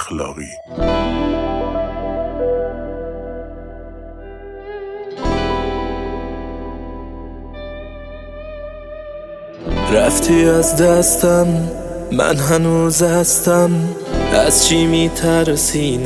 اخلاقی. رفتی از دستم، من هنوز هستم. از چی میترسی؟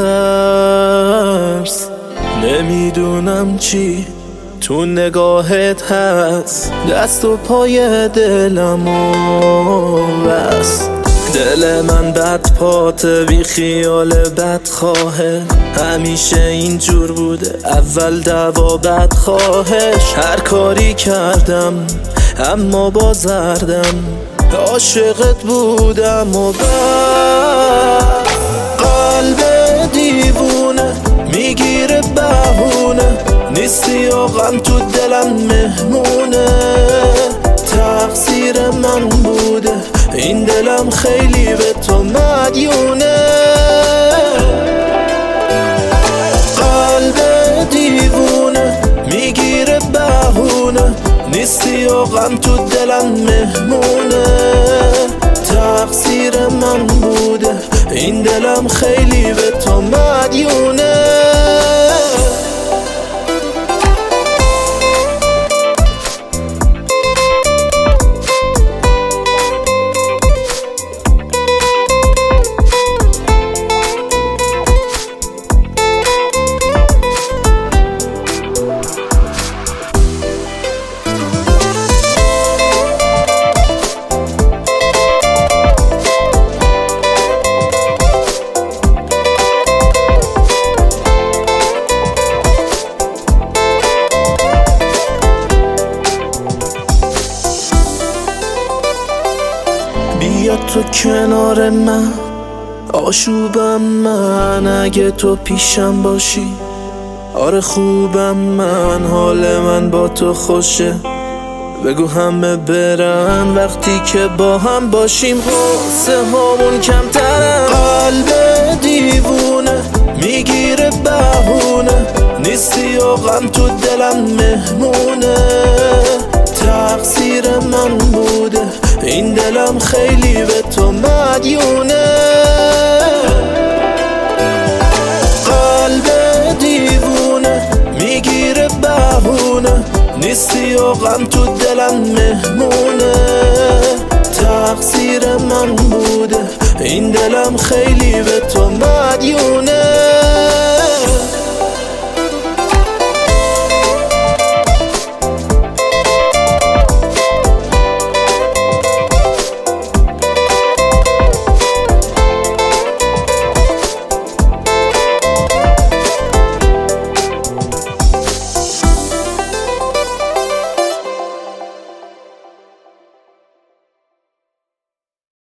نترس. نمیدونم چی تو نگاهت هست، دست و پای دلمو بس. دل من بد پاته، بی خیال بد خواهه. همیشه اینجور بوده، اول دعوا بعد خواهش. هر کاری کردم اما بازردم، عاشقت بودم و بعد قلب دیوونه میگیره بهونه. نیستی و غم تو دلم مهمونه، تقصیر من بوده این دلم خیلی به تو مدیونه. قلب دیوونه میگیره بهونه، نیستی و غم تو دلم مهمونه. تقصیر من بوده این دلم خیلی به تو مدیونه. بیا تو کنار من، آشوبم من اگه تو پیشم باشی. آره خوبم من، حال من با تو خوشه. بگو همه برن وقتی که با هم باشیم، حسه هامون کمترن. قلب دیوونه میگیره بهونه، نیستی و غم تو دلم مهمونه. تقصیر من بوده این دلم خیلی به تو مدیونه. قلب دیوونه میگیره بهونه، نیستی و غم تو دلم مهمونه. تقصیر من بوده این دلم خیلی به تو مدیونه.